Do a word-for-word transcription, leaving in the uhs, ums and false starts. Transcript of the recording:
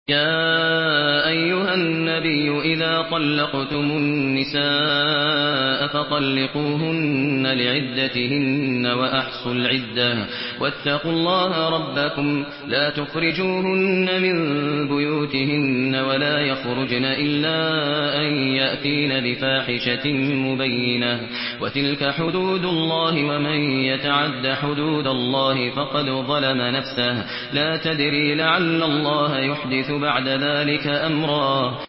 يا أيها النبي إذا طلقتم النساء فطلقوهن لعدتهن وأحصوا العدة واتقوا الله ربكم لا تخرجوهن من بيوتهن ولا يخرجن إلا أن يأتين بفاحشة مبينة وتلك حدود الله ومن يتعد حدود الله فقد ظلم نفسه لا تدري لعل الله يحدث بعد ذلك أمرا